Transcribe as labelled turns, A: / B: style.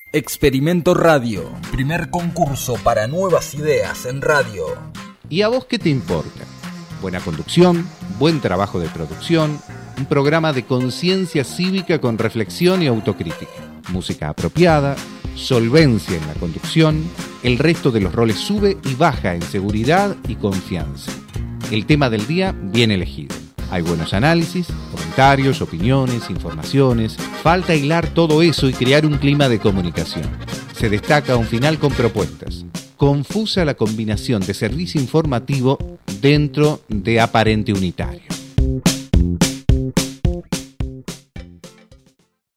A: Experimento Radio, primer concurso para nuevas ideas en radio.
B: ¿Y a vos qué te importa? Buena conducción, buen trabajo de producción, un programa de conciencia cívica con reflexión y autocrítica, música apropiada, solvencia en la conducción, el resto de los roles sube y baja en seguridad y confianza. El tema del día bien elegido. Hay buenos análisis, comentarios, opiniones, informaciones. Falta hilar todo eso y crear un clima de comunicación. Se destaca un final con propuestas. Confusa la combinación de servicio informativo dentro de aparente unitario.